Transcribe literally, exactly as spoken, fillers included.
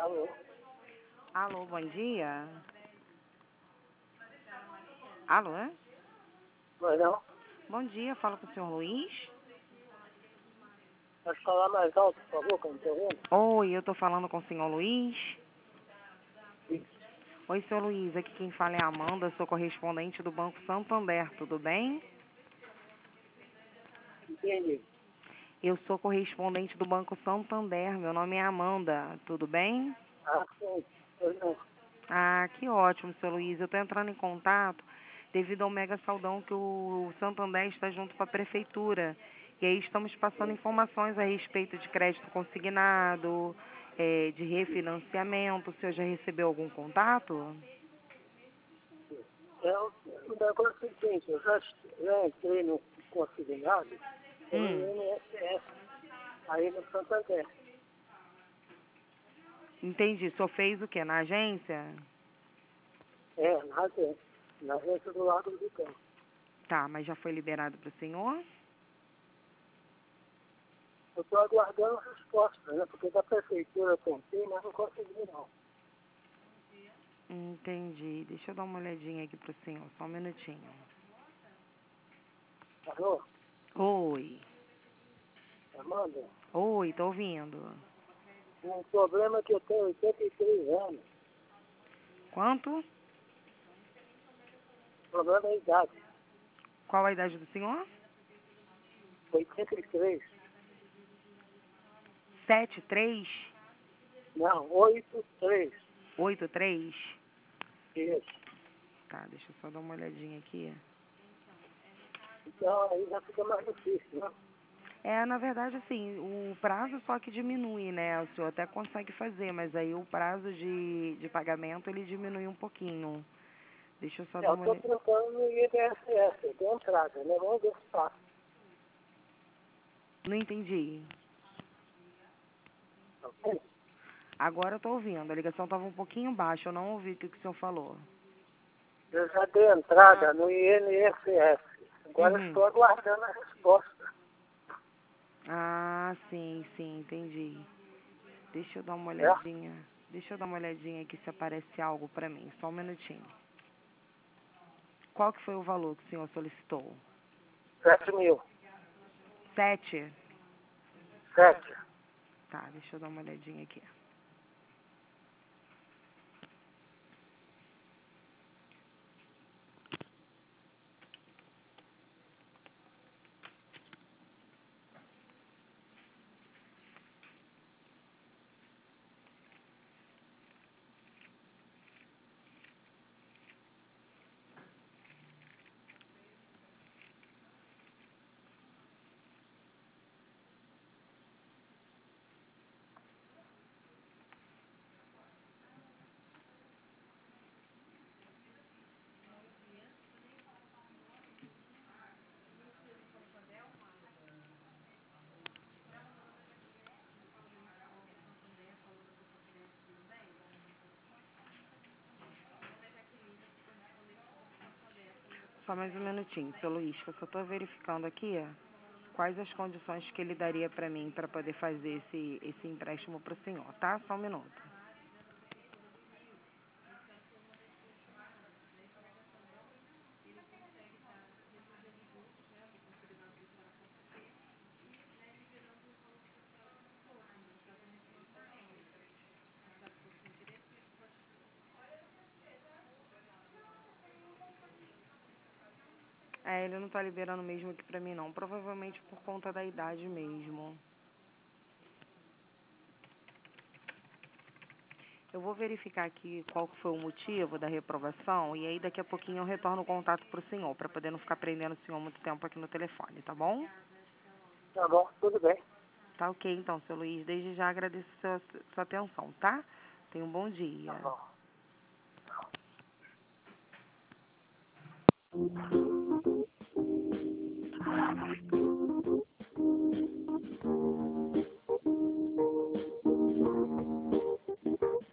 Alô? Alô, bom dia. Alô? Mas não? Bom dia, falo com o senhor Luiz. Pode falar mais alto, por favor, que eu não estou vendo? Oi, eu tô falando com o senhor Luiz. Sim. Oi, senhor Luiz, aqui quem fala é a Amanda, sou correspondente do Banco Santander, tudo bem? Entendi. Eu sou correspondente do Banco Santander, meu nome é Amanda, tudo bem? Ah, sim. Pois não. Ah, que ótimo, senhor Luiz. Eu tô entrando em contato devido ao mega saldão que o Santander está junto com a prefeitura. E aí estamos passando informações a respeito de crédito consignado, eh, de refinanciamento. O senhor já recebeu algum contato? É, o o negócio é o seguinte, eu já, já entrei no consignado, no Hum, I N S S, aí no Santander. entendi. O senhor fez o quê? Na agência? É, na agência. Na agência do Lago do Campo. Tá, mas já foi liberado para o senhor? Eu estou aguardando a resposta, né? Porque da prefeitura eu tentei, mas não consegui não. Entendi. Deixa eu dar uma olhadinha aqui pro senhor, só um minutinho. Alô? Oi. Amanda? Oi, tô ouvindo. O problema é que eu tenho oitenta e três anos. Quanto? O problema é a idade. Qual a idade do senhor? oitenta e três. Sete três Não, oitenta e três. oito três. Isso. Tá, deixa eu só dar uma olhadinha aqui. Então aí já fica mais difícil, né? É, na verdade, assim, o prazo só que diminui, né? O senhor até consegue fazer, mas aí o prazo de, de pagamento ele diminui um pouquinho. Deixa eu só É, dar eu uma estou olhadinha. tentando no I N S S, de entrada, né? Vamos ver se passa. Não entendi. Ok? Agora eu tô ouvindo. A ligação tava um pouquinho baixa, eu não ouvi o que que o senhor falou. Eu já dei entrada no I N S S. Agora eu Uhum. estou aguardando a resposta. Ah, sim, sim, entendi. Deixa eu dar uma Certo? olhadinha. Deixa eu dar uma olhadinha aqui se aparece algo pra mim. Só um minutinho. Qual que foi o valor que o senhor solicitou? Sete mil. Sete? Sete. Tá, deixa eu dar uma olhadinha aqui. Só mais um minutinho, seu Luiz, que eu só tô verificando aqui, ó, quais as condições que ele daria pra mim pra poder fazer esse, esse empréstimo pro senhor, tá? Só um minuto. É, ele não tá liberando mesmo aqui pra mim, não. Provavelmente por conta da idade mesmo. Eu vou verificar aqui qual que foi o motivo da reprovação e aí daqui a pouquinho eu retorno o contato pro senhor, pra poder não ficar prendendo o senhor muito tempo aqui no telefone, tá bom? Tá bom, tudo bem. Tá ok, então, seu Luiz. Desde já agradeço sua, sua atenção, tá? Tenha um bom Tá dia. bom.